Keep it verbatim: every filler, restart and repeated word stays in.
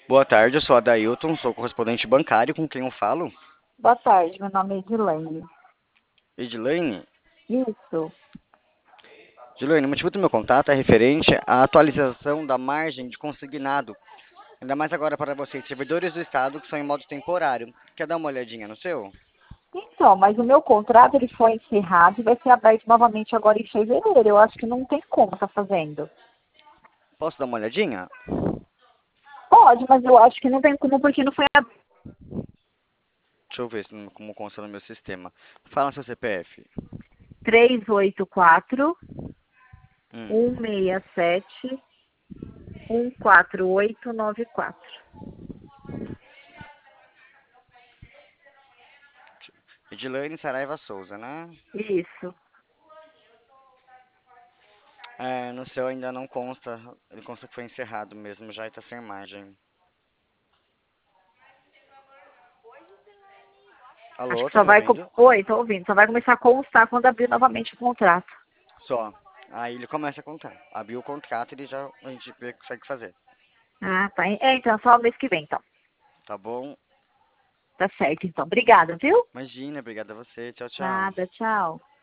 Boa tarde, eu sou Adailton, sou correspondente bancário, com quem eu falo? Boa tarde, meu nome é Edilene. Edilene? Isso. Edilene, o motivo do meu contato é referente à atualização da margem de consignado, ainda mais agora para vocês, servidores do Estado que são em modo temporário. Quer dar uma olhadinha no seu? Então, mas o meu contrato ele foi encerrado e vai ser aberto novamente agora em fevereiro. Eu acho que não tem como estar fazendo. Posso dar uma olhadinha? Pode, mas eu acho que não tem como porque não foi aberto. Deixa eu ver se- como consta no meu sistema. Fala seu C P F. três oito quatro, um Hum. seis sete, um quatro oito nove quatro. Edilene Saraiva Souza, né? Isso. É, no seu ainda não consta, ele consta que foi encerrado mesmo, já está sem margem. Acho Alô, que tá só me vai. co- ouvindo? Oi, tô ouvindo. Só vai começar a constar quando abrir novamente o contrato. Só. Aí ele começa a contar. Abriu o contrato, ele já a gente vê que consegue fazer. Ah, tá. É, então, só o mês que vem, então. Tá bom? Tá certo, então. Obrigada, viu? Imagina, obrigada a você. Tchau, tchau. Nada, tchau.